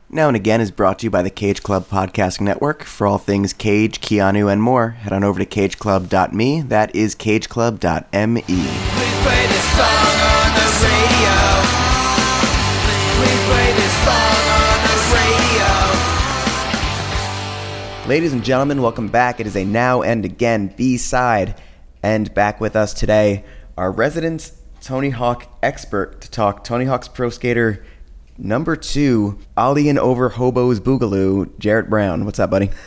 Now and Again is brought to you by the Cage Club Podcasting Network. For all things Cage, Keanu, and more, head on over to cageclub.me. That is cageclub.me. Please play this song on the radio. Please play this song on the radio. Ladies and gentlemen, welcome back. It is a Now and Again B-side. And back with us today, our resident Tony Hawk expert to talk Tony Hawk's Pro Skater number 2, Ollie and Over Hobo's Boogaloo, Jarrett Brown. What's up, buddy?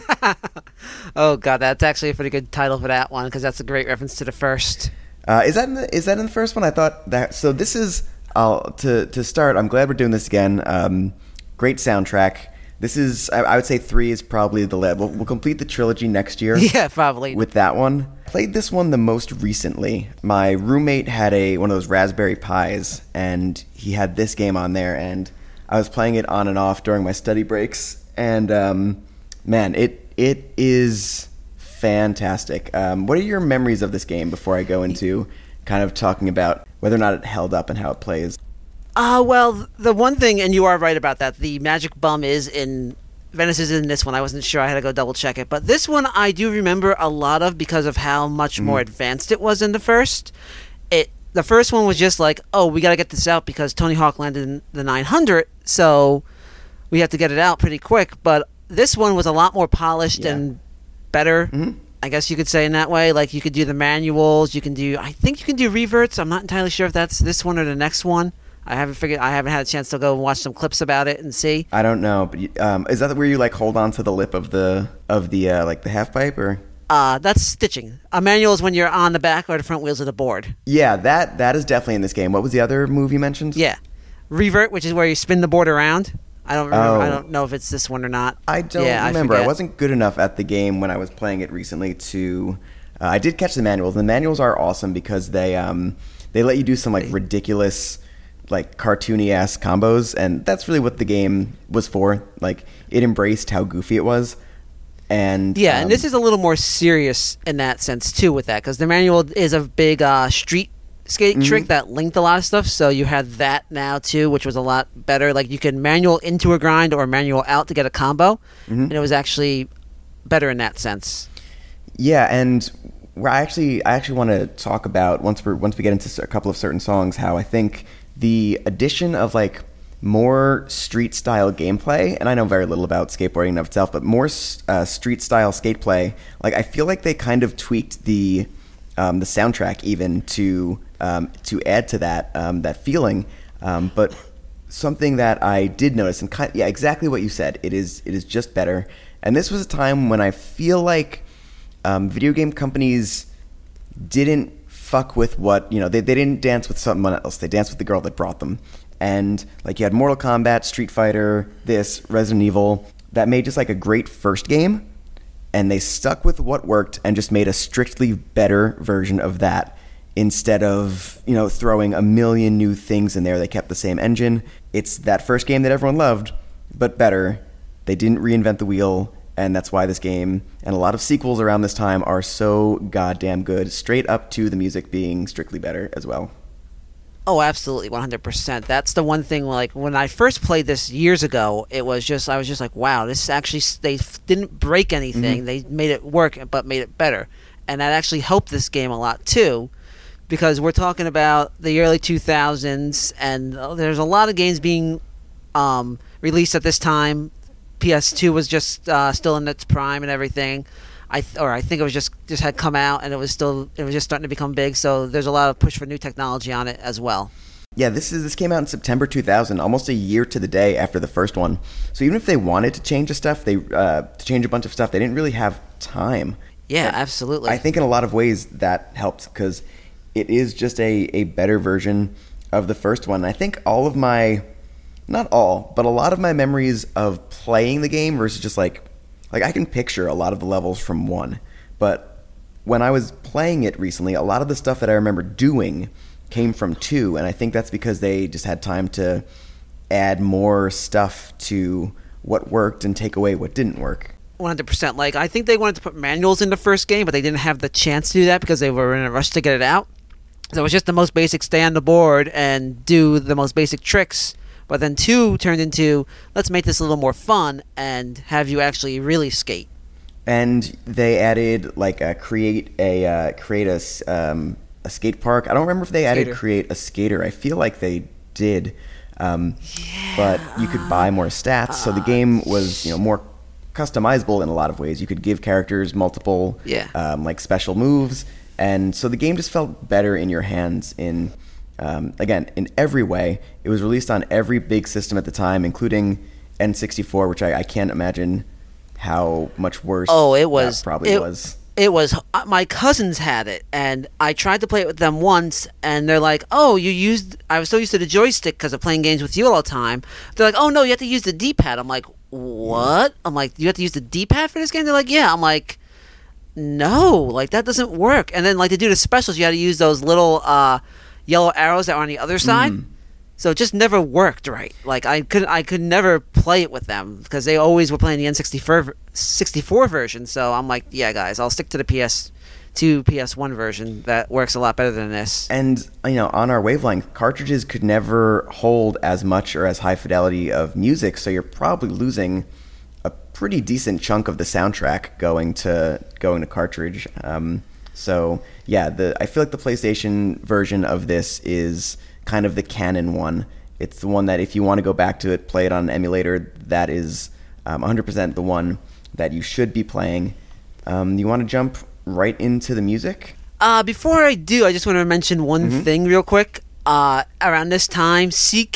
Oh god, that's actually a pretty good title for that one because that's a great reference to the first. Is that in the first one? I thought that. So this is to start. I'm glad we're doing this again. Great soundtrack. This is, I would say 3 is probably the level. We'll complete the trilogy next year. Yeah, probably. With that one. Played this one the most recently. My roommate had one of those Raspberry Pis, and he had this game on there, and I was playing it on and off during my study breaks, and man, it is fantastic. What are your memories of this game before I go into kind of talking about whether or not it held up and how it plays? Well, the one thing, and you are right about that, the Magic Bum is in... Venice is in this one. I wasn't sure. I had to go double check it. But this one I do remember a lot of because of how much more advanced it was in the first. The first one was just like, oh, we got to get this out because Tony Hawk landed in the 900, so we have to get it out pretty quick. But this one was a lot more polished and better, I guess you could say in that way. Like, you could do the manuals. I think you can do reverts. I'm not entirely sure if that's this one or the next one. I haven't had a chance to go and watch some clips about it and see. I don't know, but is that where you like hold on to the lip of the like the half pipe or? That's stitching. A manual is when you're on the back or the front wheels of the board. Yeah, that is definitely in this game. What was the other move you mentioned? Yeah, revert, which is where you spin the board around. I don't remember. I don't know if it's this one or not. I don't remember. I wasn't good enough at the game when I was playing it recently to. I did catch the manuals. And the manuals are awesome because they let you do some like ridiculous, like cartoony-ass combos, and that's really what the game was for. Like, it embraced how goofy it was. And and this is a little more serious in that sense, too, with that, because the manual is a big street skate trick that linked a lot of stuff, so you had that now, too, which was a lot better. Like, you can manual into a grind or manual out to get a combo, and it was actually better in that sense. Yeah, and I actually want to talk about, once we get into a couple of certain songs, how I think the addition of like more street style gameplay, and I know very little about skateboarding in of itself, but more street style skate play. Like, I feel like they kind of tweaked the soundtrack even to add to that feeling. But something that I did notice, and exactly what you said. It is just better. And this was a time when I feel like video game companies didn't fuck with what, they didn't dance with someone else. They danced with the girl that brought them. And like, you had Mortal Kombat, Street Fighter, Resident Evil, that made just like a great first game, and they stuck with what worked and just made a strictly better version of that instead of, throwing a million new things in there. They kept the same engine. It's that first game that everyone loved, but better. They didn't reinvent the wheel. And that's why this game and a lot of sequels around this time are so goddamn good, straight up to the music being strictly better as well. Oh, absolutely, 100%. That's the one thing, like, when I first played this years ago, I was just like, wow, this actually, they didn't break anything. They made it work, but made it better. And that actually helped this game a lot, too, because we're talking about the early 2000s, and there's a lot of games being released at this time. PS2 was just still in its prime and everything. I think it was just had come out, and it was just starting to become big. So there's a lot of push for new technology on it as well. Yeah, this came out in September 2000, almost a year to the day after the first one. So even if they wanted to change to change a bunch of stuff, they didn't really have time. Yeah, absolutely. I think in a lot of ways that helped because it is just a better version of the first one. I think not all, but a lot of my memories of playing the game versus just like I can picture a lot of the levels from 1, but when I was playing it recently, a lot of the stuff that I remember doing came from 2, and I think that's because they just had time to add more stuff to what worked and take away what didn't work. 100%. Like, I think they wanted to put manuals in the first game, but they didn't have the chance to do that because they were in a rush to get it out. So it was just the most basic, stay on the board and do the most basic tricks But then 2 turned into, let's make this a little more fun and have you actually really skate. And they added like create a skate park. I don't remember if they added Skater. create a skater. I feel like they did, but you could buy more stats. So the game was more customizable in a lot of ways. You could give characters multiple like special moves, and so the game just felt better in your hands in again in every way. It was released on every big system at the time, including N64, which I can't imagine how much worse. Oh, it was that probably was. It was. My cousins had it, and I tried to play it with them once, and they're like, "Oh, you used." I was so used to the joystick because of playing games with you all the time. They're like, "Oh no, you have to use the D-pad." I'm like, "What?" I'm like, "You have to use the D-pad for this game?" They're like, "Yeah." I'm like, "No, like that doesn't work." And then like to do the specials, you had to use those little yellow arrows that are on the other side. So it just never worked right. Like I could never play it with them because they always were playing the N64 version. So I'm like, yeah, guys, I'll stick to the PS2, PS1 version. That works a lot better than this. And on our wavelength, cartridges could never hold as much or as high fidelity of music, so you're probably losing a pretty decent chunk of the soundtrack going to cartridge. So yeah, I feel like the PlayStation version of this is kind of the canon one. It's the one that if you want to go back to it, play it on an emulator, that is 100% the one that you should be playing. You want to jump right into the music? Before I do, I just want to mention one thing real quick. Around this time,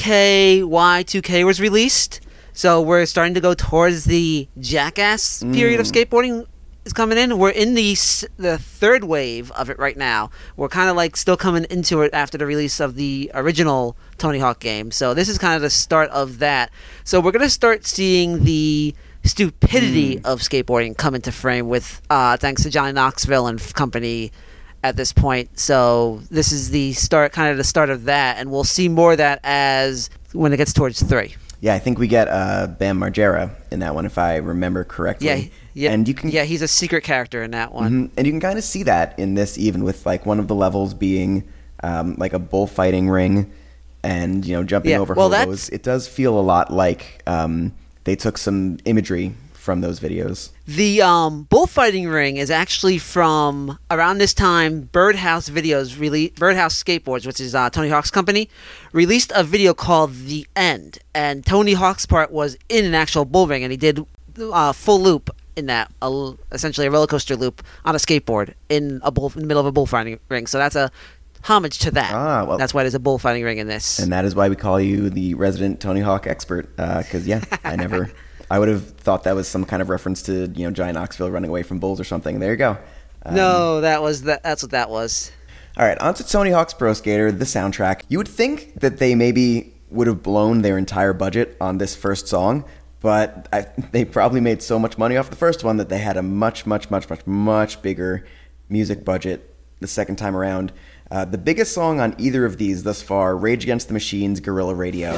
CKY2K was released, so we're starting to go towards the Jackass period of skateboarding is coming in. We're in the third wave of it right now. We're kind of like still coming into it after the release of the original Tony Hawk game. So this is kind of the start of that. So we're going to start seeing the stupidity of skateboarding come into frame with thanks to Johnny Knoxville and company at this point. So this is the start of that, and we'll see more of that as when it gets towards 3. Yeah, I think we get Bam Margera in that one, if I remember correctly. Yeah, and you can, he's a secret character in that one. And you can kind of see that in this, even with like one of the levels being like a bullfighting ring, and jumping over hobos. It does feel a lot like they took some imagery from those videos. The bullfighting ring is actually from around this time. Birdhouse Skateboards, which is Tony Hawk's company, released a video called The End, and Tony Hawk's part was in an actual bull ring, and he did full loop in that, essentially a roller coaster loop on a skateboard in the middle of a bullfighting ring. So that's a homage to that. Well, that's why there's a bullfighting ring in this. And that is why we call you the resident Tony Hawk expert, because I would have thought that was some kind of reference to Johnny Knoxville running away from bulls or something. There you go. No, that's what that was. All right, on to Tony Hawk's Pro Skater, the soundtrack. You would think that they maybe would have blown their entire budget on this first song, but they probably made so much money off the first one that they had a much, much, much, much, much bigger music budget the second time around. The biggest song on either of these thus far, Rage Against the Machine's Guerrilla Radio.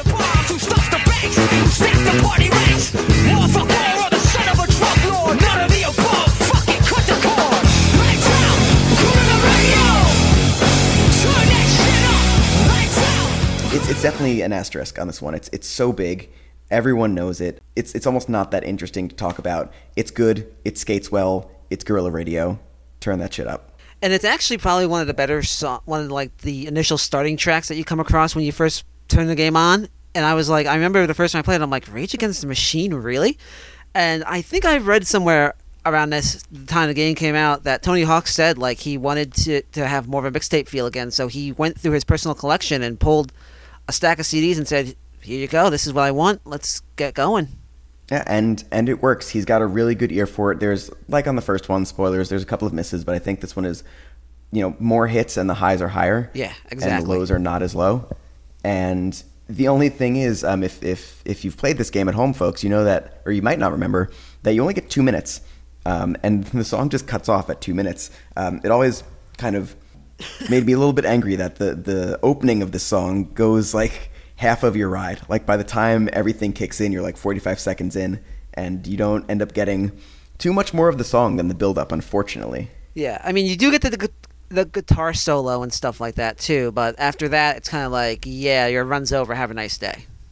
It's definitely an asterisk on this one. It's so big. Everyone knows it. It's almost not that interesting to talk about. It's good. It skates well. It's Guerrilla Radio. Turn that shit up. And it's actually probably one of the better one of like the initial starting tracks that you come across when you first turn the game on. And I remember the first time I played it, I'm like, Rage Against the Machine, really? And I think I read somewhere around the time the game came out that Tony Hawk said like he wanted to have more of a mixtape feel again. So he went through his personal collection and pulled a stack of CDs and said, here you go, this is what I want, let's get going. Yeah, and it works. He's got a really good ear for it. There's, like on the first one, spoilers, there's a couple of misses, but I think this one is, more hits and the highs are higher. Yeah, exactly. And the lows are not as low. And the only thing is, if you've played this game at home, folks, you know that, or you might not remember, that you only get 2 minutes. And the song just cuts off at 2 minutes. It always kind of made me a little bit angry that the opening of the song goes like half of your ride. Like by the time everything kicks in, you're like 45 seconds in, and you don't end up getting too much more of the song than the build-up, unfortunately. Yeah, I mean, you do get the guitar solo and stuff like that too, but after that, it's kind of like, yeah, your run's over, have a nice day.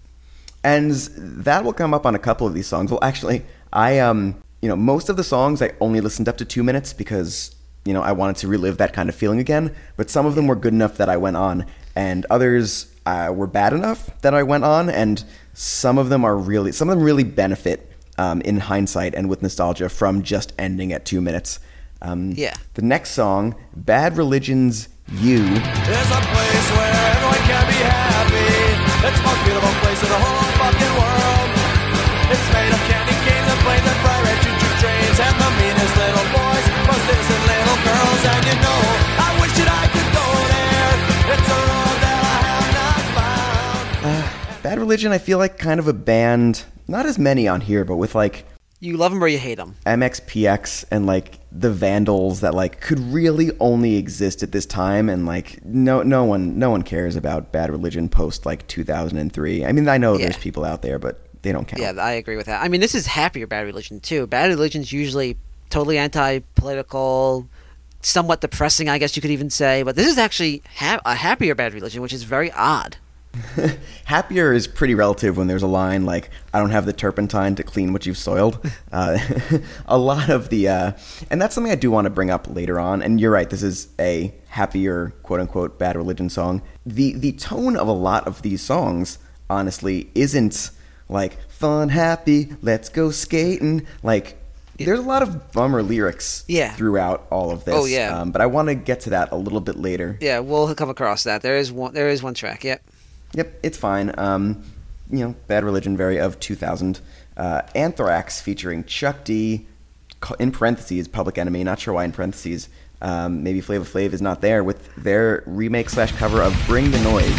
And that will come up on a couple of these songs. Well, actually, most of the songs I only listened up to 2 minutes because, I wanted to relive that kind of feeling again. But some of them were good enough that I went on, and others were bad enough that I went on. And some of them really benefit in hindsight and with nostalgia from just ending at 2 minutes. The next song, Bad Religion's You. There's a place where everyone can be happy. It's the most beautiful place in the whole fucking world. It's made of candy canes and planes and bright red choo-choo trains and the meanest little boys, most innocent little girls. And I wish that I could go there. It's a road that I have not found. Bad Religion, I feel like kind of a band, not as many on here, but with like You love them or you hate them. MXPX and like the Vandals that like could really only exist at this time, and like no one cares about Bad Religion post like 2003. I mean, I know there's people out there, but they don't count. Yeah, I agree with that. I mean, this is happier Bad Religion too. Bad Religion's usually totally anti-political, somewhat depressing, I guess you could even say. But this is actually a happier Bad Religion, which is very odd. Happier is pretty relative when there's a line like, I don't have the turpentine to clean what you've soiled. A lot of the, and that's something I do want to bring up later on, and you're right, this is a happier, quote-unquote, Bad Religion song. The tone of a lot of these songs, honestly, isn't like, fun, happy, let's go skating. Like, there's a lot of bummer lyrics throughout all of this. Oh, yeah. But I want to get to that a little bit later. Yeah, we'll come across that. There is one track, Yep, it's fine. Bad Religion, very of 2000. Anthrax featuring Chuck D, in parentheses, Public Enemy. Not sure why in parentheses. Maybe Flava Flav is not there, with their remake/cover of Bring the Noise.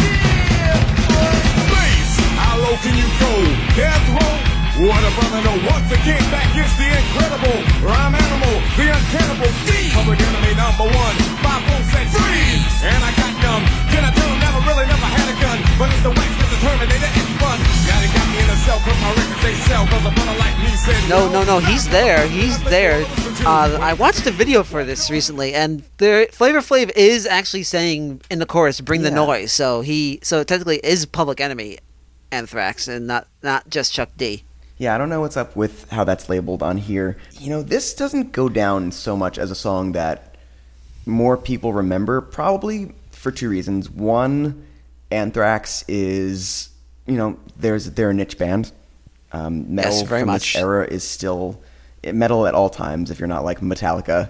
Please, how low can you go? Death row? What a brother, no, once again, back is the incredible rhyme animal, the uncannibal D. Public Enemy #1, 5 said freeze, and I got numb. Can I tell him never had a gun, but it's the wax that's the Terminator, it's fun. Now they got me in a cell, cause my records they sell, cause a brother like me said No, he's there. I watched a video for this recently, and Flavor Flav is actually saying in the chorus, "Bring the noise." So technically is Public Enemy Anthrax, and not just Chuck D. Yeah, I don't know what's up with how that's labeled on here. This doesn't go down so much as a song that more people remember, probably for two reasons. One, Anthrax is, they're a niche band. Metal from this era is still metal at all times. If you're not like Metallica,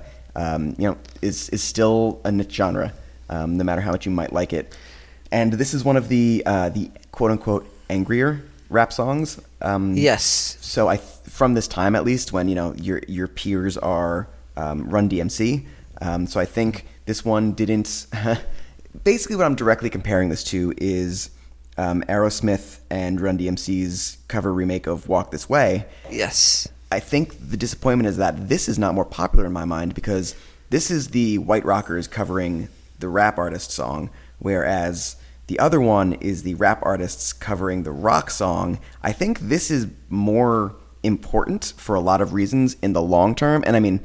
is still a niche genre, no matter how much you might like it. And this is one of the quote unquote angrier rap songs. Yes. So from this time at least, when your peers are Run DMC. So I think this one didn't. Basically, what I'm directly comparing this to is Aerosmith and Run DMC's cover remake of Walk This Way. Yes. I think the disappointment is that this is not more popular in my mind, because this is the White Rockers covering the rap artist song, whereas the other one is the rap artists covering the rock song. I think this is more important for a lot of reasons in the long term, and I mean,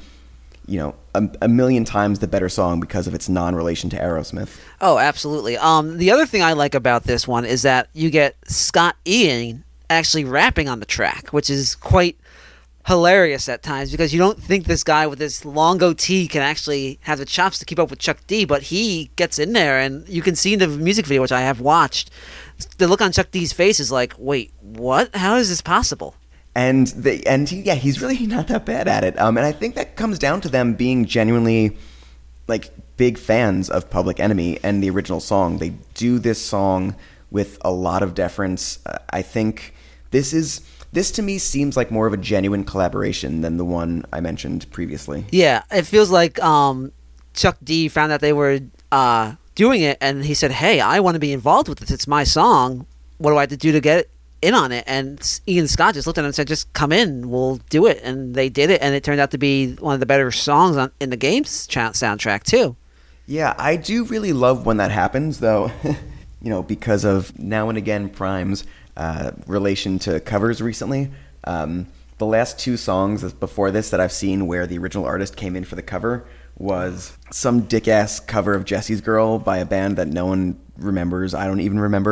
a million times the better song because of its non-relation to Aerosmith. Oh, absolutely. The other thing I like about this one is that you get Scott Ian actually rapping on the track, which is quite hilarious at times, because you don't think this guy with this long goatee can actually have the chops to keep up with Chuck D, but he gets in there, and you can see in the music video, which I have watched, the look on Chuck D's face is like, wait, what? How is this possible? And he's really not that bad at it. And I think that comes down to them being genuinely like big fans of Public Enemy and the original song. They do this song with a lot of deference. I think this to me seems like more of a genuine collaboration than the one I mentioned previously. Yeah, it feels like Chuck D found out they were doing it, and he said, "Hey, I want to be involved with this. It's my song. What do I have to do to get in on it?" And Ian Scott just looked at him and said, "Just come in, we'll do it." And they did it, and it turned out to be one of the better songs in the game's soundtrack too. Yeah, I do really love when that happens, though. Because of Now and Again Prime's relation to covers recently. The last two songs before this that I've seen where the original artist came in for the cover was some dick-ass cover of Jesse's Girl by a band that no one remembers. I don't even remember.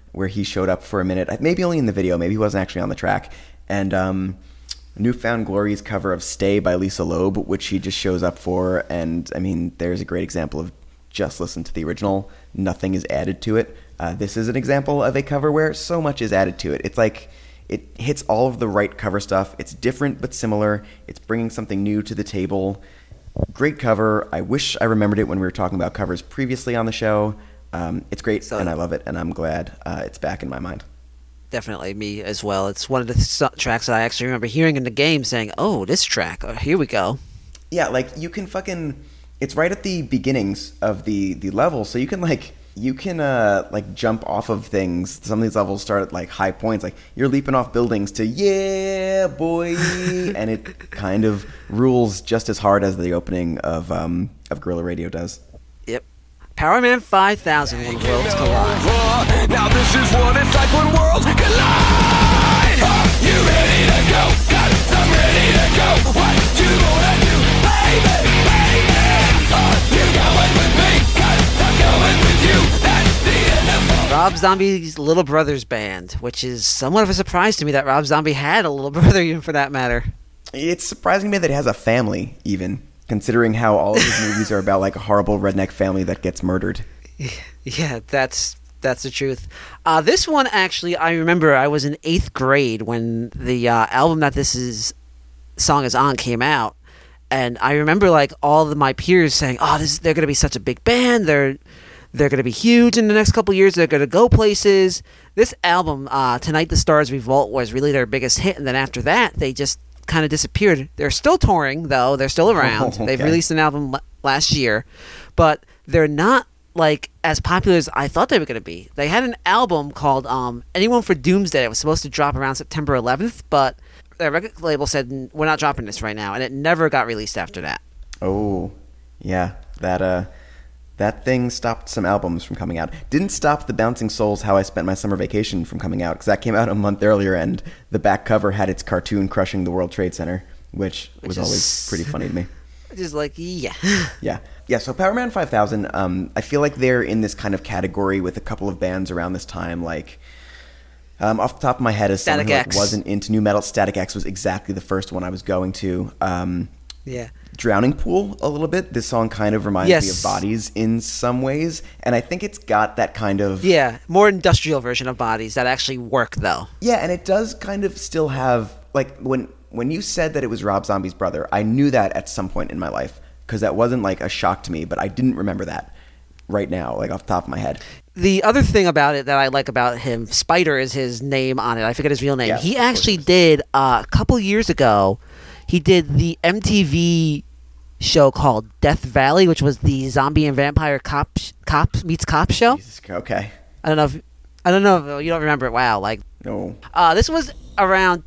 where he showed up for a minute, maybe only in the video, maybe he wasn't actually on the track. And Newfound Glory's cover of Stay by Lisa Loeb, which he just shows up for. And I mean, there's a great example of just listen to the original. Nothing is added to it. This is an example of a cover where so much is added to it. It's like it hits all of the right cover stuff. It's different but similar. It's bringing something new to the table. Great cover. I wish I remembered it when we were talking about covers previously on the show. It's great, and I love it, and I'm glad it's back in my mind. Definitely, me as well. It's one of the tracks that I actually remember hearing in the game saying, oh, this track, here we go. Yeah, like, you can it's right at the beginnings of the level, so you can jump off of things. Some of these levels start at, like, high points. Like, you're leaping off buildings to, yeah, boy, and it kind of rules just as hard as the opening of Guerrilla Radio does. Yep. Power Man 5000 when worlds collide. Now this is what it's like when worlds collide. You ready to go? Got it, I'm ready to go. What you gonna do, baby, baby? You going with me? Got it, I'm going with you. That's the end of Rob Zombie's Little Brothers Band, which is somewhat of a surprise to me that Rob Zombie had a little brother, even for that matter. It's surprising to me that it has a family, even, considering how all of his movies are about, like, a horrible redneck family that gets murdered. Yeah, that's the truth. This one, actually, I remember I was in 8th grade when the album that song is on came out, and I remember, like, all of my peers saying, "Oh, they're going to be such a big band. They're going to be huge in the next couple of years. They're going to go places." This album, Tonight the Stars Revolt, was really their biggest hit, and then after that, they just kind of disappeared. They're still touring, though. They're still around. Okay. They've released an album last year, but they're not like as popular as I thought they were going to be. They had an album called Anyone for Doomsday. It was supposed to drop around September 11th, but their record label said, we're not dropping this right now, and it never got released after that. Oh, yeah, that thing stopped some albums from coming out. Didn't stop the Bouncing Souls How I Spent My Summer Vacation from coming out, because that came out a month earlier, and the back cover had its cartoon crushing the World Trade Center, which was always pretty funny to me. Just like, yeah. Yeah, so Power Man 5000, I feel like they're in this kind of category with a couple of bands around this time, like, off the top of my head, as someone who wasn't into new metal, Static X was exactly the first one I was going to. Yeah. Drowning Pool, a little bit. This song kind of reminds me of Bodies in some ways, and I think it's got that kind of... Yeah, more industrial version of Bodies that actually work, though. Yeah, and it does kind of still have... Like, when you said that it was Rob Zombie's brother, I knew that at some point in my life, because that wasn't, like, a shock to me, but I didn't remember that right now, like, off the top of my head. The other thing about it that I like about him, Spider is his name on it. I forget his real name. Yes, he actually did, a couple years ago, he did the MTV show called Death Valley, which was the zombie and vampire cop meets cop show. Jesus, okay. I don't know if you don't remember it. Wow, like No. This was around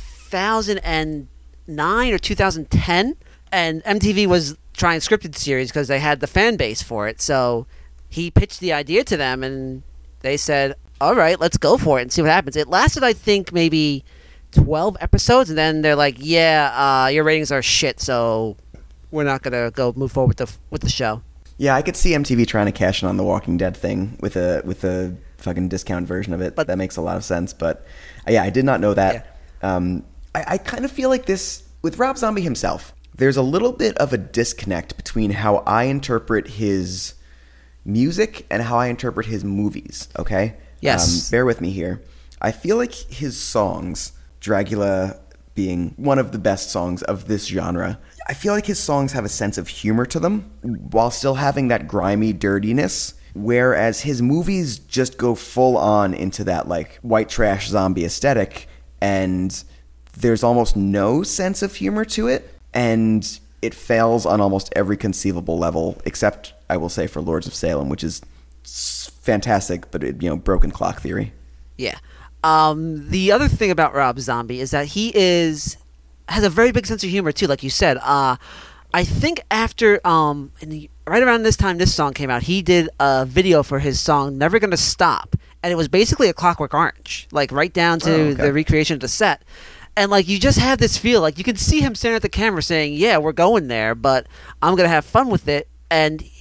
2009 or 2010, and MTV was trying scripted series because they had the fan base for it. So he pitched the idea to them, and they said, "All right, let's go for it and see what happens." It lasted, I think, maybe 12 episodes, and then they're like, "Yeah, your ratings are shit, so we're not gonna move forward with the show." Yeah, I could see MTV trying to cash in on the Walking Dead thing with a fucking discount version of it. But that makes a lot of sense. But yeah, I did not know that. Yeah. I kind of feel like this with Rob Zombie himself. There's a little bit of a disconnect between how I interpret his music and how I interpret his movies. Okay. Yes. Bear with me here. I feel like his songs, Dragula being one of the best songs of this genre, I feel like his songs have a sense of humor to them while still having that grimy dirtiness, whereas his movies just go full on into that, like, white trash zombie aesthetic, and there's almost no sense of humor to it, and it fails on almost every conceivable level, except, I will say, for Lords of Salem, which is fantastic, but broken clock theory. Yeah. The other thing about Rob Zombie is that he has a very big sense of humor too, like you said. I think after right around this time this song came out, he did a video for his song "Never Gonna Stop," and it was basically a Clockwork Orange, like right down to the recreation of the set. And like you just have this feel, like you can see him staring at the camera saying, "Yeah, we're going there, but I'm gonna have fun with it." And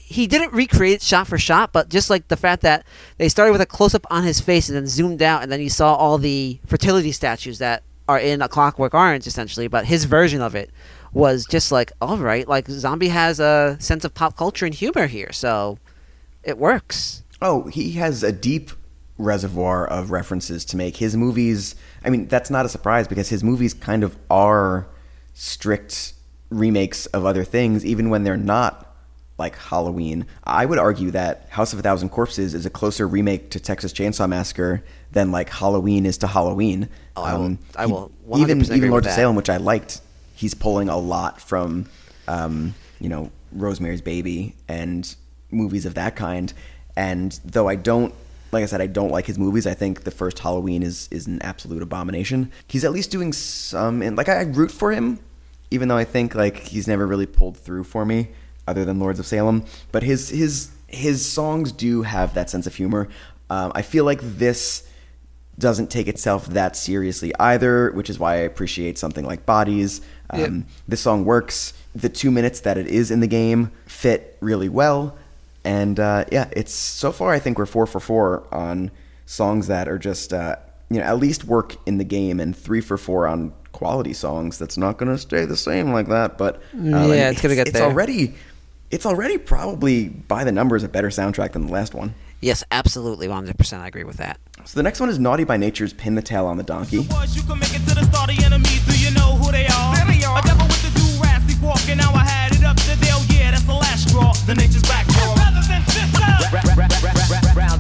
he didn't recreate it shot for shot, but just like the fact that they started with a close-up on his face and then zoomed out, and then you saw all the fertility statues that are in A Clockwork Orange, essentially, but his version of it was just like, all right, like Zombie has a sense of pop culture and humor here, so it works. Oh, he has a deep reservoir of references to make. His movies, I mean, that's not a surprise because his movies kind of are strict remakes of other things, even when they're not like Halloween. I would argue that House of a Thousand Corpses is a closer remake to Texas Chainsaw Massacre than like Halloween is to Halloween. I will 100% even agree Lords with of that. Salem, which I liked, he's pulling a lot from Rosemary's Baby and movies of that kind. And though I don't, like I said, I don't like his movies, I think the first Halloween is an absolute abomination. He's at least doing some, and like I root for him, even though I think like he's never really pulled through for me, other than Lords of Salem. But his songs do have that sense of humor. I feel like this doesn't take itself that seriously either, which is why I appreciate something like Bodies. This song works. The 2 minutes that it is in the game fit really well. And it's so far I think we're 4 for 4 on songs that are just at least work in the game, and 3 for 4 on quality songs. That's not going to stay the same like that, but it's going to get there. It's already probably by the numbers a better soundtrack than the last one. Yes, absolutely, 100%. I agree with that. So the next one is Naughty by Nature's Pin the Tail on the Donkey. You can make it to the start of enemies. Do you know who they are? There they are. A devil with the do-rag, sleep walking. Now I had it up to Dale. Yeah, that's the last straw. The nature's back draw. Brothers and sisters. Round.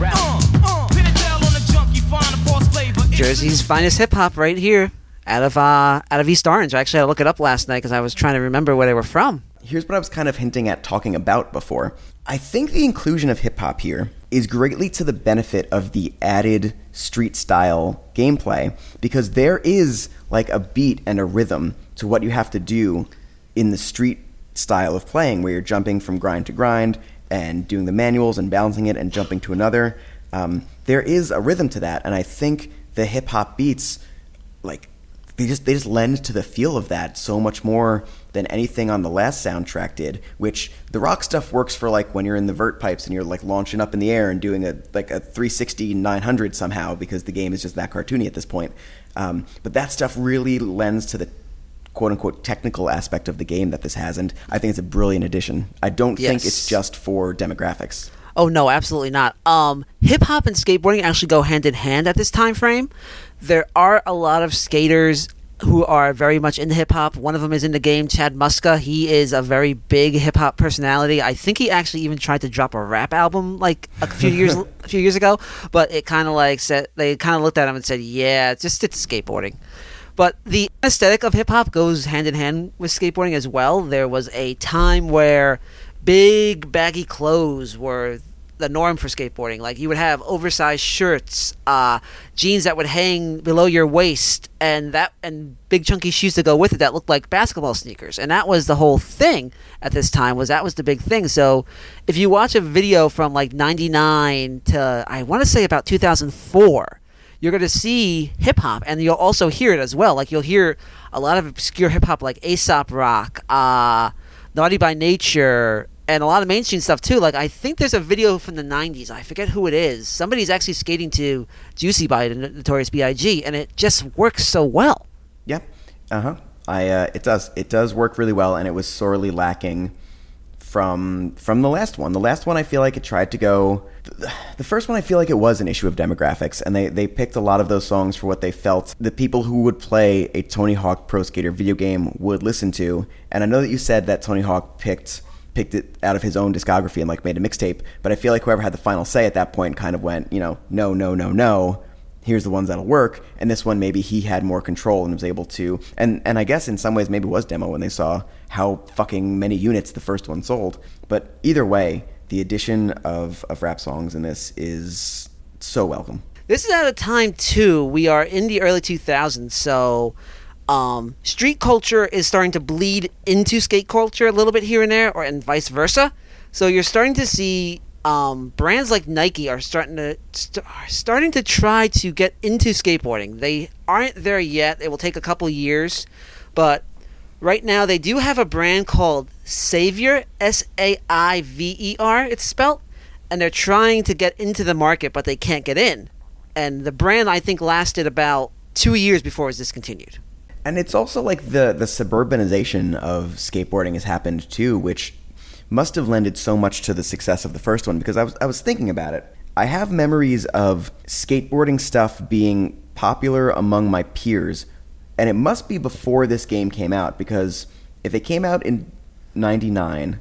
Pin the tail on the junkie. Find a false flavor. Jersey's finest hip hop right here, out of East Orange. I actually had to look it up last night because I was trying to remember where they were from. Here's what I was kind of hinting at talking about before. I think the inclusion of hip-hop here is greatly to the benefit of the added street-style gameplay, because there is like a beat and a rhythm to what you have to do in the street style of playing, where you're jumping from grind to grind and doing the manuals and balancing it and jumping to another. There is a rhythm to that, and I think the hip-hop beats, like, they just lend to the feel of that so much more than anything on the last soundtrack did, which the rock stuff works for like when you're in the vert pipes and you're like launching up in the air and doing a 360 900 somehow, because the game is just that cartoony at this point. But that stuff really lends to the quote-unquote technical aspect of the game that this has, and I think it's a brilliant addition. I don't think it's just for demographics. Oh no, absolutely not. Hip-hop and skateboarding actually go hand in hand at this time frame. There are a lot of skaters who are very much into hip-hop. One of them is in the game, Chad Muska. He is a very big hip-hop personality. I think he actually even tried to drop a rap album like a few years ago, but it kind of like said, they kind of looked at him and said, yeah, it's skateboarding. But the aesthetic of hip-hop goes hand in hand with skateboarding as well. There was a time where big baggy clothes were the norm for skateboarding. Like you would have oversized shirts, jeans that would hang below your waist, and big chunky shoes to go with it that looked like basketball sneakers. And that was the whole thing at this time. That was the big thing. So if you watch a video from like 99 to I want to say about 2004, you're going to see hip hop, and you'll also hear it as well. Like you'll hear a lot of obscure hip hop like Aesop Rock, Naughty by Nature, and a lot of mainstream stuff too. Like I think there's a video from the 90s. I forget who it is. Somebody's actually skating to Juicy by the Notorious B.I.G. and it just works so well. Yeah. It does work really well, and it was sorely lacking from the last one. The last one I feel like it tried to go. The first one I feel like it was an issue of demographics, and they picked a lot of those songs for what they felt the people who would play a Tony Hawk Pro Skater video game would listen to. And I know that you said that Tony Hawk picked it out of his own discography and like made a mixtape, but I feel like whoever had the final say at that point kind of went, no, here's the ones that'll work. And this one, maybe he had more control and was able to, and I guess in some ways maybe was demo when they saw how fucking many units the first one sold. But either way, the addition of rap songs in this is so welcome. This is at a time too, we are in the early 2000s, so street culture is starting to bleed into skate culture a little bit here and there, and vice versa. So you're starting to see brands like Nike are starting to try to get into skateboarding. They aren't there yet. It will take a couple years, but Right now, they do have a brand called Savior, Saiver, it's spelt, and they're trying to get into the market, but they can't get in. And the brand, I think, lasted about 2 years before it was discontinued. And it's also like the suburbanization of skateboarding has happened too, which must have lended so much to the success of the first one, because I was thinking about it. I have memories of skateboarding stuff being popular among my peers, and it must be before this game came out, because if it came out in 99...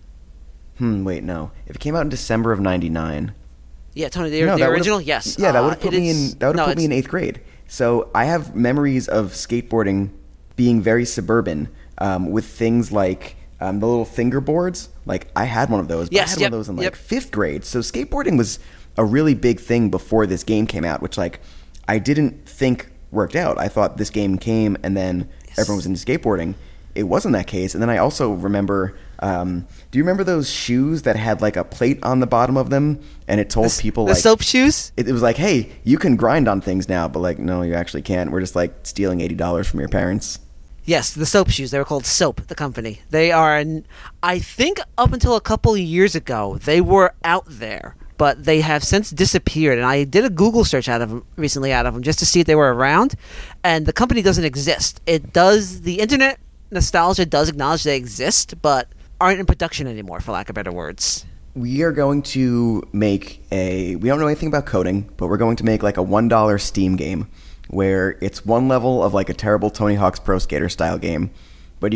wait, no. If it came out in December of 99... Yeah, Tony, the original? Yes. Yeah, that would have put me in 8th grade. So I have memories of skateboarding being very suburban, with things like the little fingerboards. Like, I had one of those, but I had one of those in 5th grade. So skateboarding was a really big thing before this game came out, which I didn't think worked out. I thought this game came and then everyone was into skateboarding. It wasn't that case. And then I also remember, do you remember those shoes that had a plate on the bottom of them, and it told people the soap shoes? It was like, hey, you can grind on things now, but no, you actually can't. We're just stealing $80 from your parents. Yes, the soap shoes. They were called Soap, the company. They are, I think up until a couple of years ago, they were out there, but they have since disappeared. And I did a Google search recently out of them just to see if they were around, and the company doesn't exist. The internet nostalgia does acknowledge they exist, but aren't in production anymore, for lack of better words. We are going to make we don't know anything about coding, but we're going to make a $1 Steam game where it's one level of a terrible Tony Hawk's Pro Skater style game, but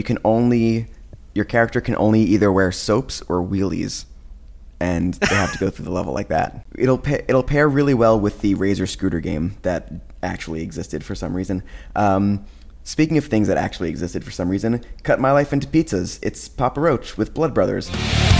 your character can only either wear soaps or wheelies, and they have to go through the level like that. It'll pair really well with the Razor Scooter game that actually existed for some reason. Speaking of things that actually existed for some reason, Cut My Life into Pizzas. It's Papa Roach with Blood Brothers.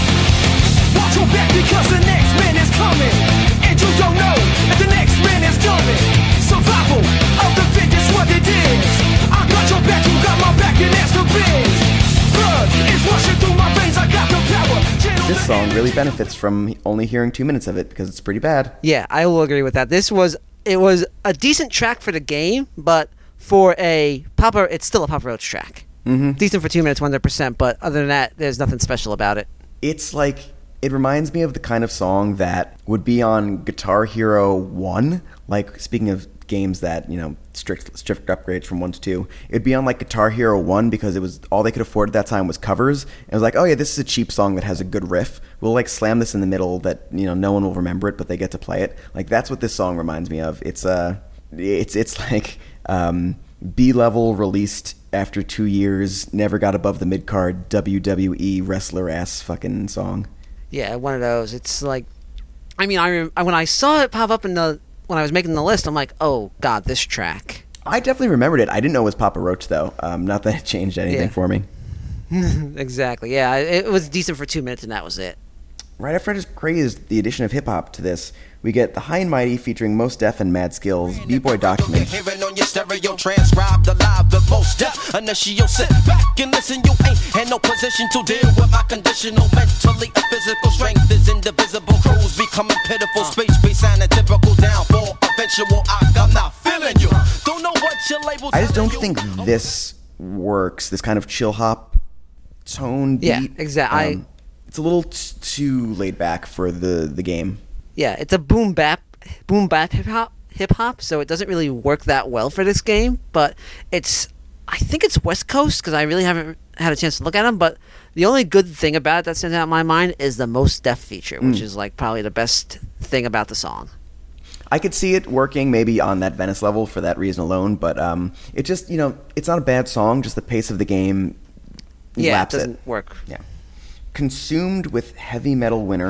Watch your back because the next man is coming, and you don't know if the next man is coming. Survival of the fittest, what it is. I got your back, you got my back, and that's the biz. Blood is rushing through my veins, I got the power. This song really benefits from only hearing 2 minutes of it because it's pretty bad. Yeah, I will agree with that. It was a decent track for the game, but for it's still a Papa Roach track. Mm-hmm. Decent for 2 minutes, 100%, but other than that, there's nothing special about it. It's it reminds me of the kind of song that would be on Guitar Hero 1. Speaking of games that, strict upgrades from 1 to 2, it'd be on Guitar Hero 1 because it was all they could afford at that time was covers. And it was oh yeah, this is a cheap song that has a good riff. We'll slam this in the middle that, no one will remember it, but they get to play it. That's what this song reminds me of. It's B-level released after 2 years, never got above the mid-card WWE wrestler ass fucking song. Yeah, one of those. It's when I saw it pop up when I was making the list, I'm like, oh god, this track. I definitely remembered it. I didn't know it was Papa Roach though. Not that it changed anything for me. Exactly. Yeah, it was decent for 2 minutes, and that was it. Right after I just praised the addition of hip-hop to this, we get The High and Mighty featuring Mos Def and Mad Skillz, B-Boy Document. Hearing on your stereo, transcribed alive, the Mos Def. Initial, sit back and listen, you ain't in no position to deal with my conditional. Mentally, a physical strength is indivisible. Crews becoming pitiful, space and a typical downfall. Eventual, I'm not feeling you. Don't know what your label. I just don't think this works, this kind of chill hop tone beat. Yeah, exactly. It's a little too laid back for the game. Yeah, it's a boom bap hip hop, so it doesn't really work that well for this game. But I think it's West Coast because I really haven't had a chance to look at them. But the only good thing about it that stands out in my mind is the Mos Def feature, which is probably the best thing about the song. I could see it working maybe on that Venice level for that reason alone, but it just it's not a bad song. Just the pace of the game laps it doesn't work. Yeah. Consumed with Heavy Metal Winner.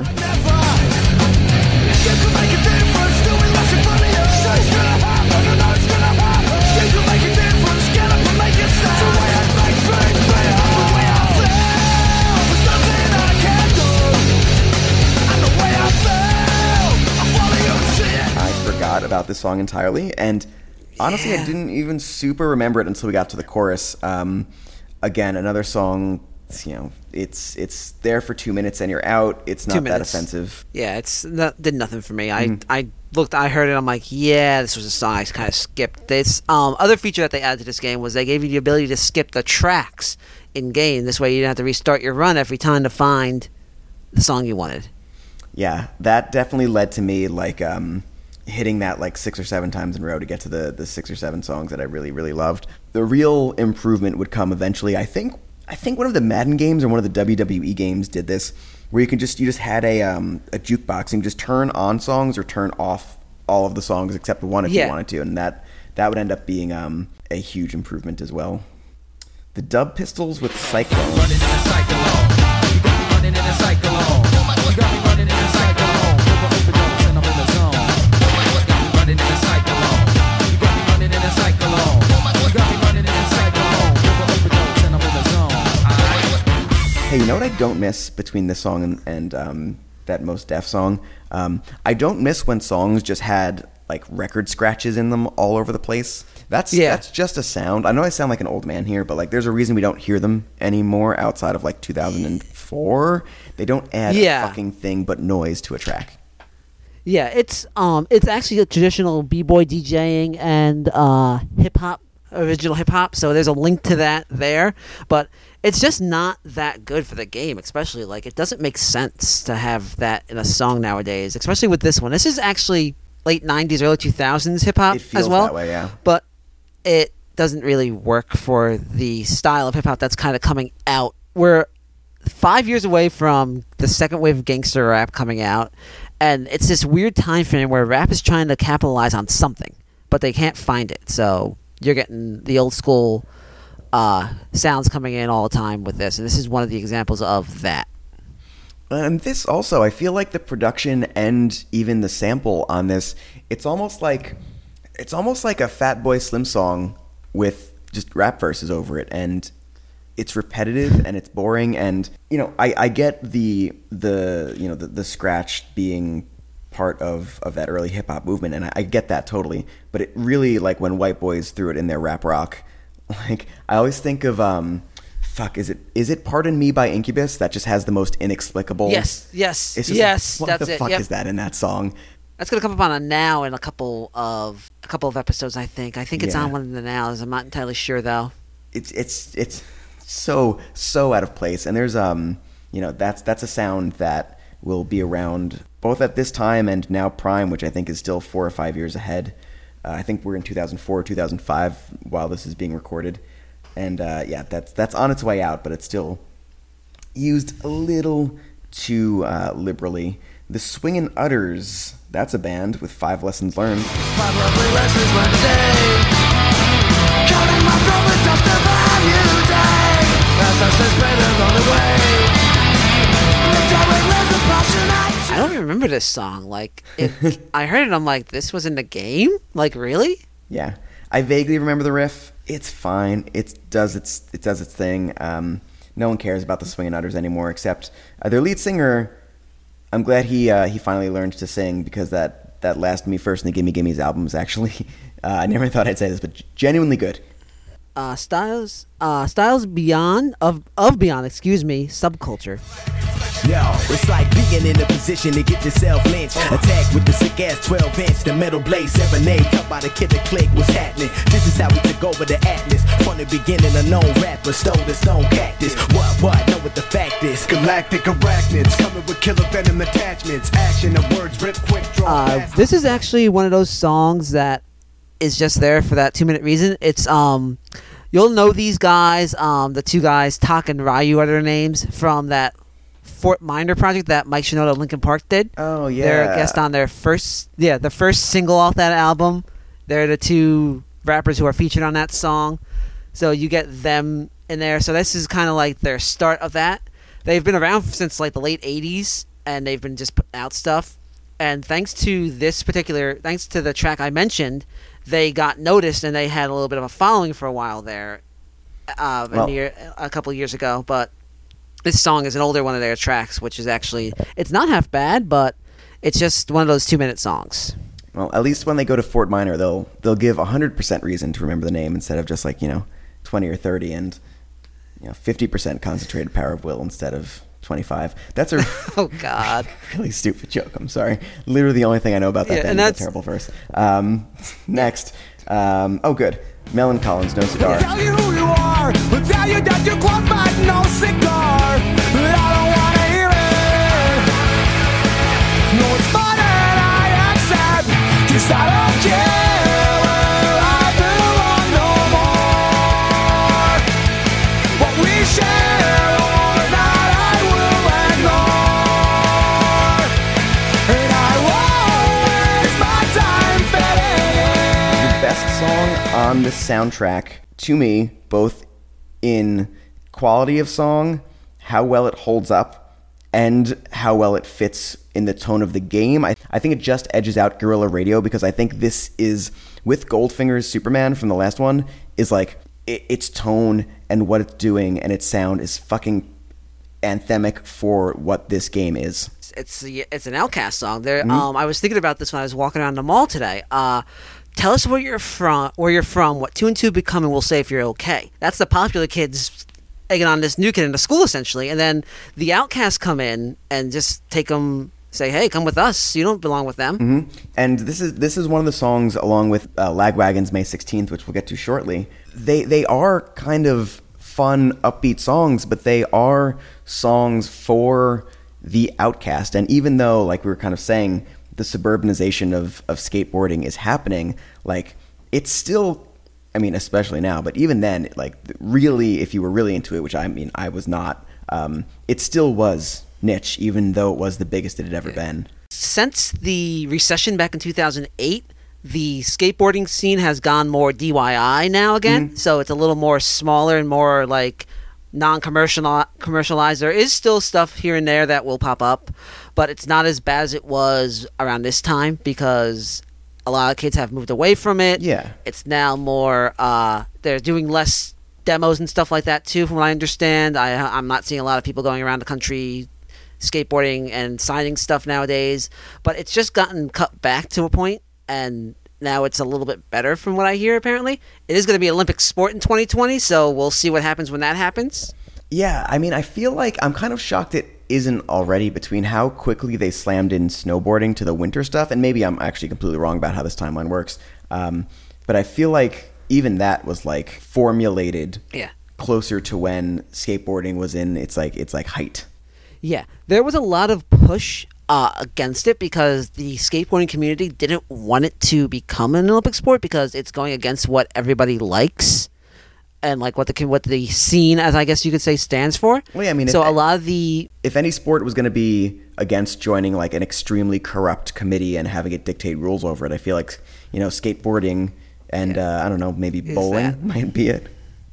I forgot about this song entirely, and honestly, I didn't even super remember it until we got to the chorus. Again, another song it's there for 2 minutes and you're out. It's not 2 that minutes. offensive. Yeah, did nothing for me. I looked, I heard it, I'm like, yeah, this was a song I kind of skipped. This other feature that they added to this game was they gave you the ability to skip the tracks in game. This way you didn't have to restart your run every time to find the song you wanted. Yeah, that definitely led to me like hitting that like 6 or 7 times in a row to get to the 6 or 7 songs that I really, really loved. The real improvement would come eventually. I think one of the Madden games or one of the WWE games did this, where you just had a jukebox and you just turn on songs or turn off all of the songs except one if you wanted to, and that would end up being a huge improvement as well. The Dub Pistols with Cyclone. Running in a cyclone. You got me running in a cyclone. You got me running in a cyclone. Overdose and I'm in the zone. You got me running in a cyclone. You got me running in a cyclone. You got me running in a cyclone. Overdose and I'm in the zone. Hey, you know what I don't miss between this song and that Mos Def song? I don't miss when songs just had like record scratches in them all over the place. That's just a sound. I know I sound like an old man here, but like there's a reason we don't hear them anymore outside of like 2004. They don't add a fucking thing but noise to a track. Yeah, it's actually a traditional b-boy DJing and hip hop, original hip hop. So there's a link to that there, but it's just not that good for the game. Especially like it doesn't make sense to have that in a song nowadays. Especially with this one. This is actually late 90s, early 2000s hip hop as well. That way, yeah. But it doesn't really work for the style of hip hop that's kind of coming out. We're 5 years away from the second wave of gangster rap coming out, and it's this weird time frame where rap is trying to capitalize on something, but they can't find it. So you're getting the old school sounds coming in all the time with this, and this is one of the examples of that. And this also, I feel like the production and even the sample on this, it's almost like a Fatboy Slim song with just rap verses over it, and it's repetitive and it's boring. And I get the scratch being part of that early hip hop movement, and I get that totally. But it really, like when white boys threw it in their rap rock, like I always think of is it Pardon Me by Incubus that just has the most inexplicable? Yes. It's just Yes. what That's the it. fuck Yep. is that in that song? That's gonna come up on a Now in a couple of episodes. I think it's Yeah. on one of the Nows. I'm not entirely sure though. It's so out of place, and there's that's a sound that will be around both at this time and now Prime, which I think is still 4 or 5 years ahead. I think we're in 2004 or 2005 while this is being recorded, and that's on its way out, but it's still used a little too liberally. The Swingin' Utters, that's a band with 5 lessons learned. 5 lovely lessons learned today. Counting my throat with just a new day. As I suspended on the way. I don't even remember this song. Like, I heard it, I'm like, this was in the game? Like, really? Yeah, I vaguely remember the riff. It's fine. It does its thing. No one cares about the Swingin' Utters anymore, except their lead singer. I'm glad he finally learned to sing, because that last Me First and the Gimme Gimme's album is actually I never thought I'd say this, but genuinely good. Styles Beyond Subculture. Yo, it's like being in a position to get yourself lynched. Attack with the sick ass 12-inch, the metal blade serenade. Cut by the kid that click, what's happening? This is how we took over the atlas. From the beginning, a known rapper stole the stone cactus. What? Know what the fact is? Galactic arachnids coming with killer venom attachments. Action of words, rip quick, draw fast. This is actually one of those songs that is just there for that 2-minute reason. It's you'll know these guys, the 2 guys, Tak and Ryu are their names, from that Fort Minor project that Mike Shinoda of Linkin Park did. Oh yeah, They're a guest on their the first single off that album. They're the 2 rappers who are featured on that song, so you get them in there. So this is kind of like their start of that. They've been around since like the late 80s, and they've been just putting out stuff. And thanks to the track I mentioned, they got noticed, and they had a little bit of a following for a while there, a couple of years ago. But this song is an older one of their tracks, which is actually, it's not half bad, but it's just one of those 2-minute songs. Well, at least when they go to Fort Minor, they'll give 100% reason to remember the name instead of just like 20 or 30. And 50% concentrated power of will instead of 25. That's a Oh God. really stupid joke. I'm sorry. Literally the only thing I know about that Yeah, band and is a terrible verse. Next. Oh, good. Mellon Collins, No Cigar. Tell you who you are, will tell you that you're close by no cigar. But I don't wanna hear it. No, it's fine and I accept, 'cause I don't care where I belong no more. What we share or not, I will ignore. And I won't waste my time fitting in. Best song on this soundtrack, to me, both in quality of song, how well it holds up, and how well it fits in the tone of the game. I think it just edges out Guerrilla Radio, because I think this is, with Goldfinger's Superman from the last one, is like, its tone and what it's doing and its sound is fucking anthemic for what this game is. It's an Outcast song. There, I was thinking about this when I was walking around the mall today. Tell us where you're from. What 2 and 2 become, and we'll say if you're okay. That's the popular kids egging on this new kid into school, essentially, and then the Outcasts come in and just take them. Say, hey, come with us. You don't belong with them. Mm-hmm. And this is one of the songs, along with Lagwagon's May 16th, which we'll get to shortly. They are kind of fun, upbeat songs, but they are songs for the outcast. And even though, like we were kind of saying, the suburbanization of skateboarding is happening, like, it's still, I mean, especially now, but even then, like, really, if you were really into it, which I mean, I was not, it still was niche, even though it was the biggest it had ever been. Since the recession back in 2008, the skateboarding scene has gone more DIY now again, so it's a little more smaller and more like non-commercialized. There is still stuff here and there that will pop up, but it's not as bad as it was around this time, because a lot of kids have moved away from it. Yeah. It's now more, they're doing less demos and stuff like that too, from what I understand. I'm not seeing a lot of people going around the country skateboarding and signing stuff nowadays, but it's just gotten cut back to a point, and now it's a little bit better from what I hear. Apparently it is going to be an Olympic sport in 2020, so we'll see what happens when that happens. Yeah, I mean, I feel like I'm kind of shocked it isn't already, between how quickly they slammed in snowboarding to the winter stuff, and maybe I'm actually completely wrong about how this timeline works, but I feel like even that was like formulated closer to when skateboarding was in its like height. Yeah, there was a lot of push against it, because the skateboarding community didn't want it to become an Olympic sport, because it's going against what everybody likes and like what the scene, as I guess you could say, stands for. Well, yeah, I mean, so a lot of the, if any sport was going to be against joining like an extremely corrupt committee and having it dictate rules over it, I feel like, skateboarding and I don't know, maybe bowling might be it.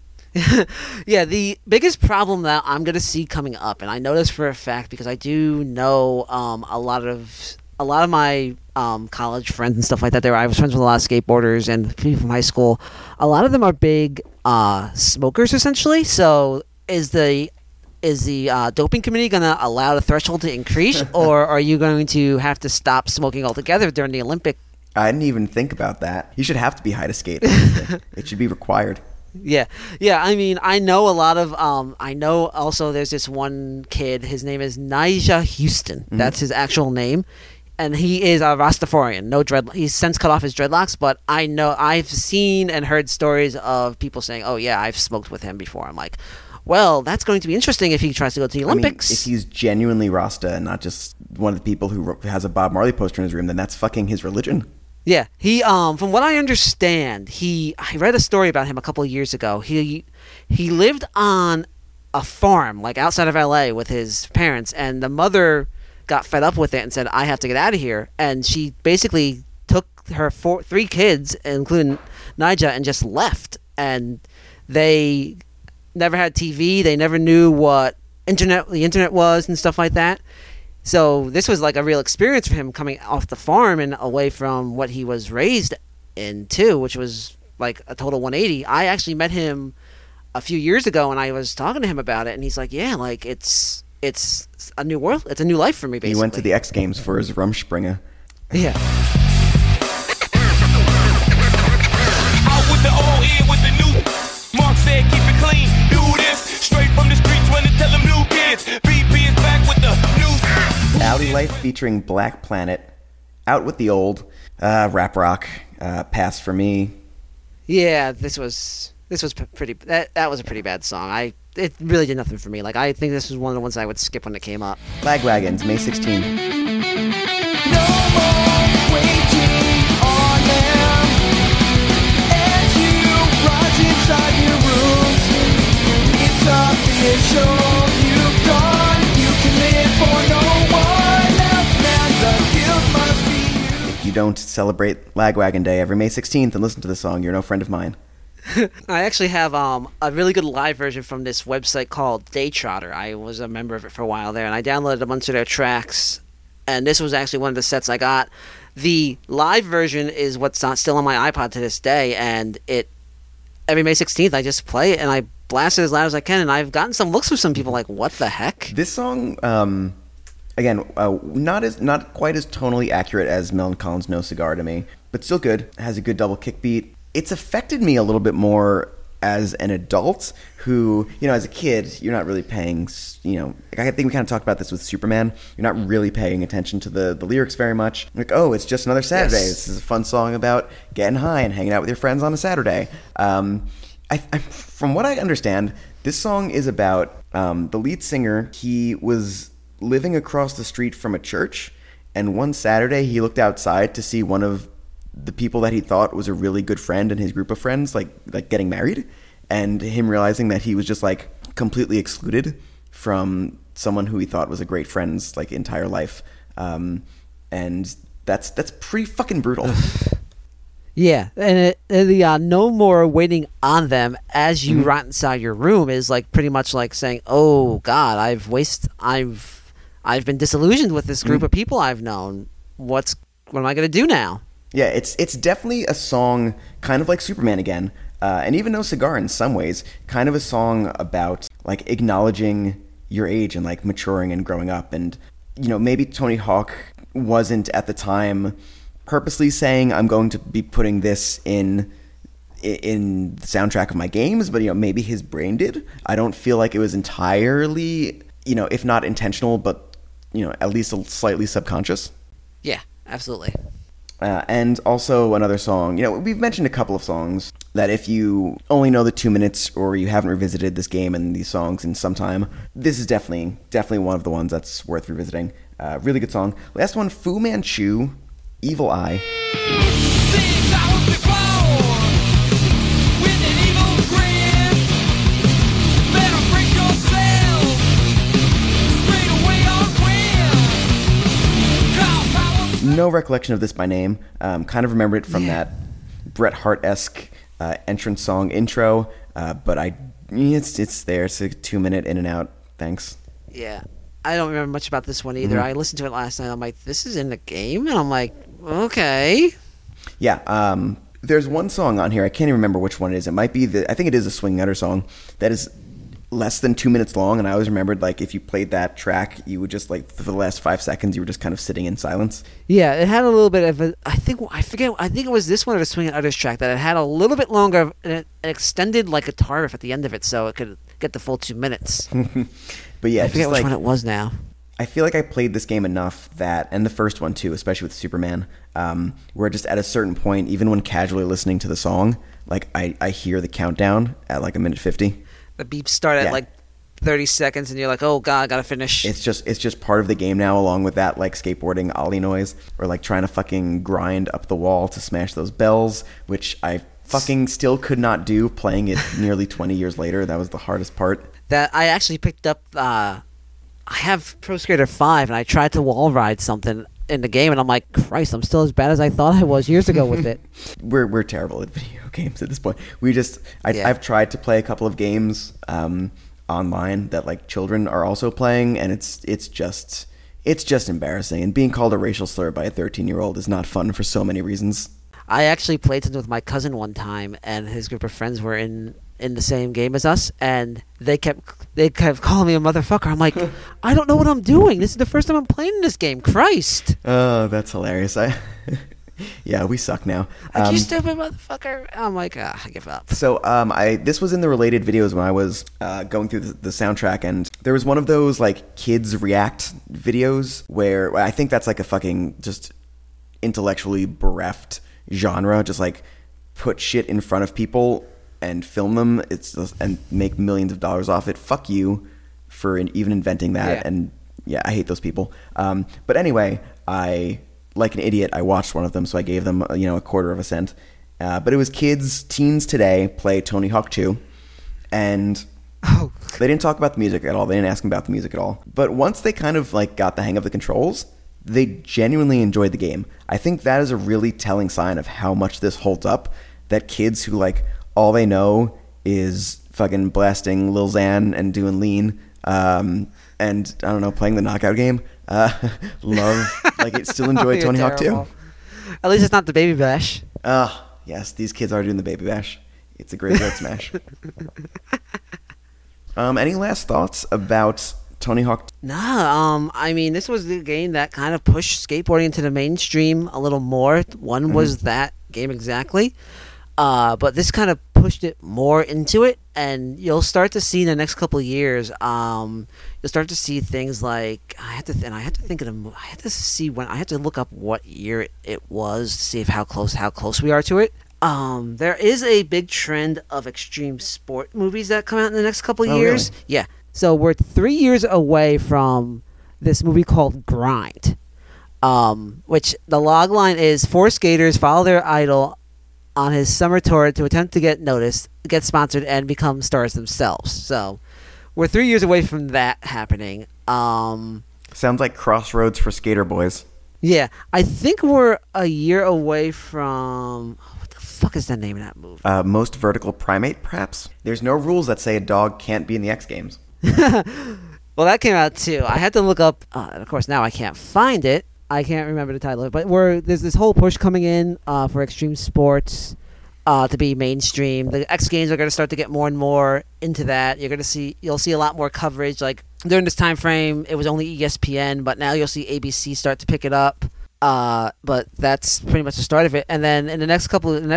Yeah, the biggest problem that I'm going to see coming up, and I know this for a fact because I do know a lot of my college friends and stuff like that. I was friends with a lot of skateboarders and people from high school. A lot of them are big smokers, essentially. So is the doping committee going to allow the threshold to increase, or are you going to have to stop smoking altogether during the Olympic? I didn't even think about that. You should have to be high to skate. It should be required. Yeah. I mean, I know a lot of. I know also there's this one kid. His name is Nigel Houston. Mm-hmm. That's his actual name, and he is a Rastafarian. No dread. He's since cut off his dreadlocks, but I know I've seen and heard stories of people saying, "Oh yeah, I've smoked with him before." I'm like, well, that's going to be interesting if he tries to go to the Olympics. I mean, if he's genuinely Rasta and not just one of the people who has a Bob Marley poster in his room, then that's fucking his religion. Yeah, he from what I understand, I read a story about him a couple of years ago. He lived on a farm like outside of LA with his parents, and the mother got fed up with it and said, "I have to get out of here." And she basically took her 3 kids, including Nigel, and just left. And they never had TV. They never knew what the internet was and stuff like that. So this was like a real experience for him, coming off the farm and away from what he was raised in too, which was like a total 180. I actually met him a few years ago, and I was talking to him about it, and he's like, "Yeah, like it's a new world. It's a new life for me." Basically, he went to the X Games for his Rumspringa. Yeah. Out with the old, in with the new. Mark said, "Keep it clean. Do this straight hits. BP is back with the new. Audi Life featuring Black Planet. Out with the old. Rap rock. Pass for me. Yeah, this was pretty. That was a pretty bad song. It really did nothing for me. Like, I think this was one of the ones I would skip when it came up. Lagwagons, May 16. No more waiting on them. As you rise inside your rooms, it's official. You've gone. You can live for no one else. Now the guilt must be you. If you don't celebrate Lagwagon Day every May 16th and listen to the song, you're no friend of mine. I actually have a really good live version from this website called Daytrotter. I was a member of it for a while there, and I downloaded a bunch of their tracks, and this was actually one of the sets I got. The live version is what's still on my iPod to this day, and every May 16th I just play it, and I blast it as loud as I can, and I've gotten some looks from some people like, what the heck? This song, again, not quite as tonally accurate as Milton Collins' No Cigar to me, but still good. Has a good double kick beat. It's affected me a little bit more as an adult who, as a kid, you're not really paying, I think we kind of talked about this with Superman. You're not really paying attention to the lyrics very much. Like, oh, it's just another Saturday. Yes. This is a fun song about getting high and hanging out with your friends on a Saturday. From what I understand, this song is about the lead singer. He was living across the street from a church, and one Saturday he looked outside to see one of the people that he thought was a really good friend in his group of friends, like getting married, and him realizing that he was just like completely excluded from someone who he thought was a great friend's like entire life, and that's pretty fucking brutal. Yeah, and the no more waiting on them as you rot inside your room is like pretty much like saying, oh God, I've been disillusioned with this group of people I've known. What am I going to do now? Yeah, it's definitely a song kind of like Superman again, and even No Cigar in some ways, kind of a song about like acknowledging your age and like maturing and growing up. And, maybe Tony Hawk wasn't at the time purposely saying, I'm going to be putting this in the soundtrack of my games, but, maybe his brain did. I don't feel like it was entirely, if not intentional, but, at least slightly subconscious. Yeah, absolutely. And also another song, we've mentioned a couple of songs that if you only know the 2 minutes or you haven't revisited this game and these songs in some time, this is definitely one of the ones that's worth revisiting. Really good song. Last one, Fu Manchu, Evil Eye. Since I was before, with an evil grin, better break yourself, straight away on wind. Call power. No recollection of this by name. Kind of remember it from that Bret Hart-esque entrance song intro, but it's there. It's a 2-minute in and out. Thanks. Yeah. I don't remember much about this one either. I listened to it last night. I'm like, this is in the game? And I'm like, okay. Yeah, there's one song on here. I can't even remember which one it is. It might be I think it is a Swing Nutter song that is less than 2 minutes long, and I always remembered, like, if you played that track, you would just, like, for the last 5 seconds, you were just kind of sitting in silence. Yeah, it had a little bit of a, I think it was this one or the Swing Utters track that it had a little bit longer, of an extended, like, guitar riff at the end of it, so it could get the full 2 minutes. But yeah, I forget which like, one it was now. I feel like I played this game enough that, and the first one too, especially with Superman, where just at a certain point, even when casually listening to the song, like I hear the countdown at like a minute 50. The beeps start at like 30 seconds, and you're like, oh God, I gotta finish. It's just part of the game now, along with that like skateboarding ollie noise, or like trying to fucking grind up the wall to smash those bells, which I fucking still could not do playing it nearly 20 years later. That was the hardest part. That I actually picked up. I have Pro Skater 5, and I tried to wall ride something in the game, and I'm like, Christ, I'm still as bad as I thought I was years ago with it. We're terrible at video games at this point. I've tried to play a couple of games online that like children are also playing, and it's just embarrassing. And being called a racial slur by a 13-year-old is not fun for so many reasons. I actually played something with my cousin one time, and his group of friends were in the same game as us, and they kept calling me a motherfucker. I'm like, I don't know what I'm doing. This is the first time I'm playing this game. Christ. Oh, that's hilarious. Yeah, we suck now. Like, you stupid motherfucker. I'm like, I give up. So this was in the related videos when I was going through the soundtrack, and There was one of those like kids react videos where I think that's like a fucking just intellectually bereft genre. Just like put shit in front of people and film them. And make millions of dollars off it. Fuck you for even inventing that. Yeah. And yeah, I hate those people. But anyway, like an idiot, I watched one of them, so I gave them a quarter of a cent. But it was teens today play Tony Hawk 2, and they didn't talk about the music at all. They didn't ask them about the music at all. But once they kind of like got the hang of the controls, they genuinely enjoyed the game. I think that is a really telling sign of how much this holds up. That kids who like all they know is fucking blasting Lil Xan and doing lean, and I don't know, playing the knockout game. Still enjoy Tony Hawk 2. At least it's not the Baby Bash. Yes, these kids are doing the Baby Bash. It's a graveyard smash. Any last thoughts about Tony Hawk? Nah, I mean, this was the game that kind of pushed skateboarding into the mainstream a little more. One was that game exactly. But this kind of pushed it more into it, and you'll start to see in the next couple of years. You'll start to see things like I had to look up what year it was to see how close we are to it. There is a big trend of extreme sport movies that come out in the next couple of years. Really? Yeah, so we're 3 years away from this movie called Grind, which the log line is 4 skaters follow their idol on his summer tour to attempt to get noticed, get sponsored, and become stars themselves. So we're 3 years away from that happening. Sounds like Crossroads for skater boys. Yeah, I think we're a year away from... What the fuck is the name of that movie? Most Vertical Primate, perhaps? There's no rules that say a dog can't be in the X Games. Well, that came out too. I had to look up, and of course now I can't find it. I can't remember the title of it, but there's this whole push coming in for extreme sports to be mainstream. The X Games are going to start to get more and more into that. You'll see a lot more coverage. Like during this time frame, it was only ESPN, but now you'll see ABC start to pick it up. But that's pretty much the start of it. And then in the next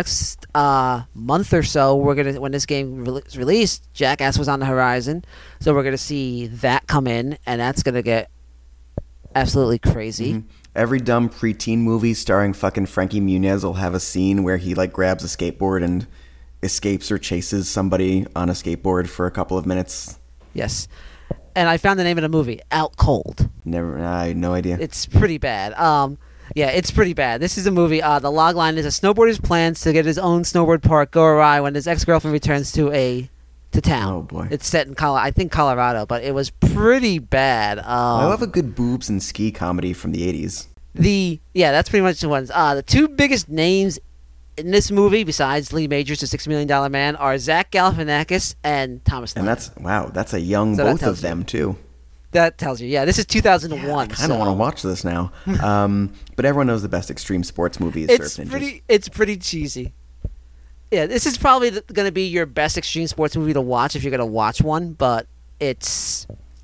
month or so, when this game is released, Jackass was on the horizon, so we're gonna see that come in, and that's gonna get absolutely crazy. Mm-hmm. Every dumb preteen movie starring fucking Frankie Muniz will have a scene where he like grabs a skateboard and escapes or chases somebody on a skateboard for a couple of minutes. Yes. And I found the name of the movie, Out Cold. I had no idea. It's pretty bad. Yeah, it's pretty bad. This is a movie. The log line is a snowboarder's plans to get his own snowboard park go awry when his ex-girlfriend returns to town. Oh boy. It's set in Colorado, but it was pretty bad. I love a good boobs and ski comedy from the 80s. That's pretty much the ones. The two biggest names in this movie, besides Lee Majors, the $6 Million Man, are Zach Galifianakis and Thomas Lane. And that's a young both of them too. That tells you. Yeah, this is 2001. Yeah, I kind of want to watch this now. But everyone knows the best extreme sports movie is Surf Ninjas. It's pretty cheesy. Yeah, this is probably going to be your best extreme sports movie to watch if you're going to watch one, but it's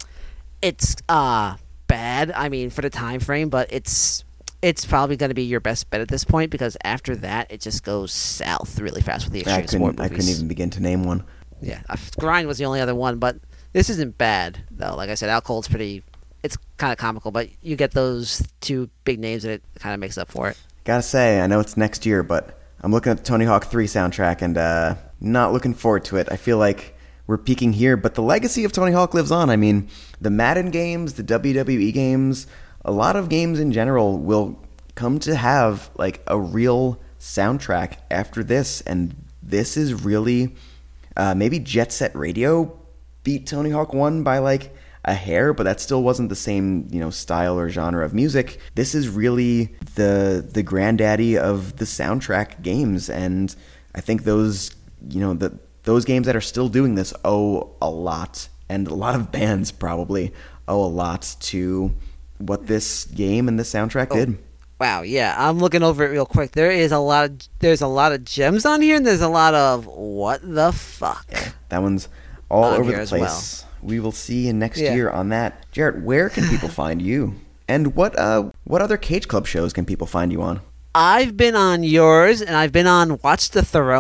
bad. I mean, for the time frame, but it's probably going to be your best bet at this point because after that, it just goes south really fast with the extreme sport movies. I couldn't even begin to name one. Yeah, Grind was the only other one, but this isn't bad though. Like I said, Out Cold's it's kind of comical, but you get those two big names and it kind of makes up for it. Gotta say, I know it's next year, but I'm looking at the Tony Hawk 3 soundtrack and not looking forward to it. I feel like we're peaking here, but the legacy of Tony Hawk lives on. I mean, the Madden games, the WWE games, a lot of games in general will come to have like a real soundtrack after this, and this is really maybe Jet Set Radio beat Tony Hawk 1 by like a hair, but that still wasn't the same, style or genre of music. This is really the granddaddy of the soundtrack games, and I think those games that are still doing this owe a lot, and a lot of bands probably owe a lot to what this game and this soundtrack did. Wow, yeah, I'm looking over it real quick. There's a lot of gems on here, and there's a lot of what the fuck. Yeah, that one's all over the place. Well. We will see you next year on that. Jarrett, where can people find you? And what other Cage Club shows can people find you on? I've been on yours, and I've been on Watch the Throne,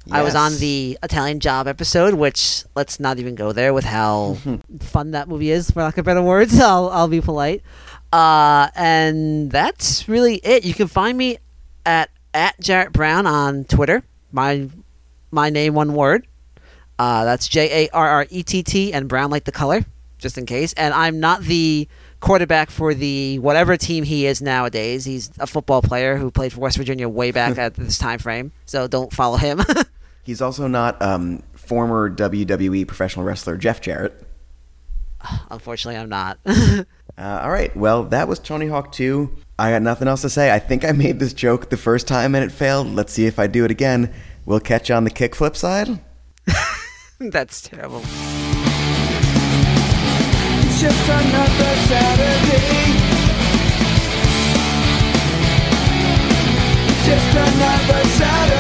I was on Yes. the Italian Job episode, which let's not even go there with how fun that movie is, for lack of better words. I'll be polite. And that's really it. You can find me at Jarrett Brown on Twitter. My name, one word. That's JARRETT and Brown like the color, just in case. And I'm not the quarterback for the whatever team he is nowadays. He's a football player who played for West Virginia way back at this time frame. So don't follow him. He's also not former WWE professional wrestler Jeff Jarrett. Unfortunately, I'm not. All right. Well, that was Tony Hawk 2. I got nothing else to say. I think I made this joke the first time and it failed. Let's see if I do it again. We'll catch you on the kickflip side. That's terrible. It's just another Saturday. Just another Saturday.